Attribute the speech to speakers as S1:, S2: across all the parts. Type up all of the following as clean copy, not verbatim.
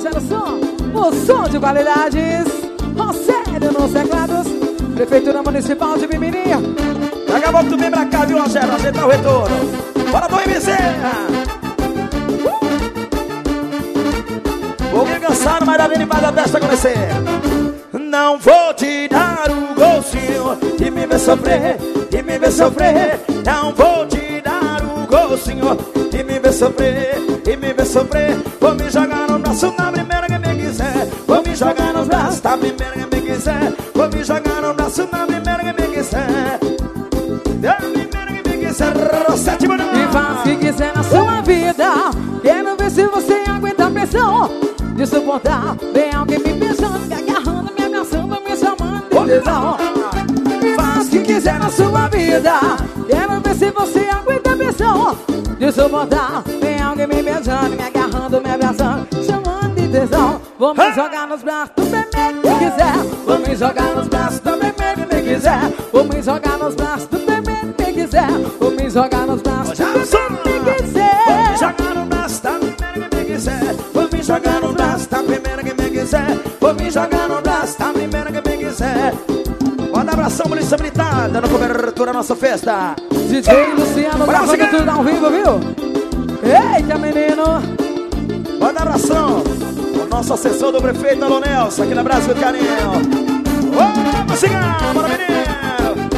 S1: Rogério Som, o som de qualidades. Rogério nos teclados, Prefeitura Municipal de Mimirinha.
S2: Daqui a pouco tu vem pra cá, viu, Rogério? Ajeitar o retorno. Bora pro MC. Vou me cansar, mas a gente faz a festa acontecer. Não vou te dar o gostinho de me ver sofrer, de me ver sofrer. Não vou te dar o gostinho de me ver sofrer, de me ver sofrer. Vou me jogar no braço na primeira que me quiser. Vou me jogar nos braços da primeira que me quiser. Vou me jogar no braço na primeira que me quiser. Da primeira que me quiser. Sete manos.
S1: E faz o que quiser na sua vida. Quero ver se você aguenta a pressão de suportar. Vem alguém me beijando, me agarrando, me abraçando, me chamando de tesão. E faz o que quiser na sua vida. Quero ver se você aguenta a pressão de suportar. Vem alguém me beijando, me agarrando, me abraçando, chamando de tesão. Vou me jogar nos braços do bebê que quiser. Vou me jogar nos braços do bebê que me quiser. Vou me jogar nos braços do bebê que quiser. Vou me jogar nos braços do bebê que quiser.
S2: Vou me jogar no braço da primeira que me quiser. Vou me jogar no braço da primeira que me quiser. Vou me jogar no braço da primeira que me quiser. Manda abração, Polícia Militar, dando cobertura à nossa festa.
S1: DJ Luciano gravando tudo ao vivo, viu? Eita, menino!
S2: Manda abração o nosso assessor do prefeito, Alô Nelson, aquele abraço do carinho. Ô, musical, bora menino!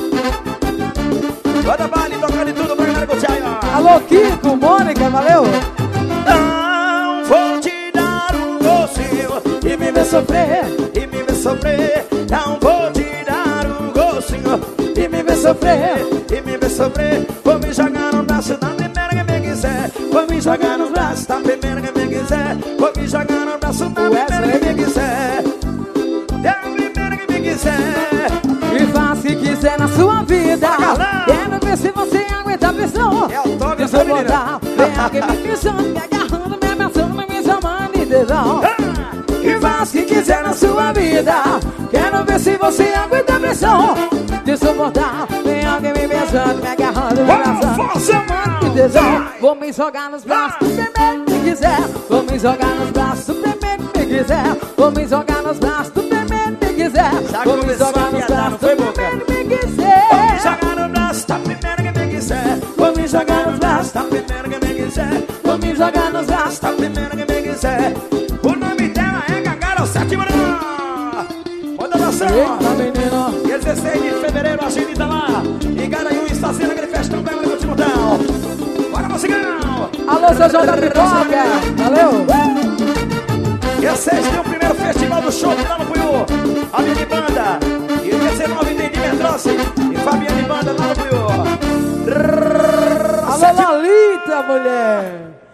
S2: Manda baile, tocar de tudo pra galera curtir aí, ó.
S1: Alô, Kiko, Mônica, valeu!
S2: Não vou te dar um gostinho e me ver sofrer, e me ver sofrer. Não vou te dar um gostinho e me ver sofrer, e me ver sofrer. Vou me jogar no braço da primeira que me quiser. Vou me jogar no braço da primeira que me quiser. Vou me jogar no braço da primeira que me quiser. Da primeira que me quiser.
S1: E faz o que quiser na sua vida. Quero ver se você aguenta a pressão.
S2: É o toque
S1: dessa menina. Vem alguém me beijando, me agarrando, me abraçando, me chamando de tesão. E faz o que quiser na sua vida. Quero ver se você aguenta a pressão de suportar. Vem alguém me beijando, me agarrando, me abraçando, chamando de tesão. Vou me jogar nos braços do bebê que quiser. Vou me jogar nos braços do bebê que quiser. Vou me jogar nos braços do bebê que quiser. Vou me jogar nos braços do bebê que quiser.
S2: Vou me jogar no braço da primeira que me quiser. Vou me jogar nos braços da primeira que me quiser. Vou me jogar nos braços da primeira que me quiser. O nome dela é Gagara Sete Manos. Manda abração.
S1: Eita, menino.
S2: Dia 16 de fevereiro a gente tá lá em Garanhuns, está sendo aquele festão da Galera do Timotão. Bora, musical.
S1: Alô, seu João da Pipoca. Valeu.
S2: Dia 6 tem o primeiro festival do show lá no Puiú. A minha de banda. E dia 19 tem Dimetrosse e Fabiana de banda lá no Puiú.
S1: Alô, Lolita, mulher.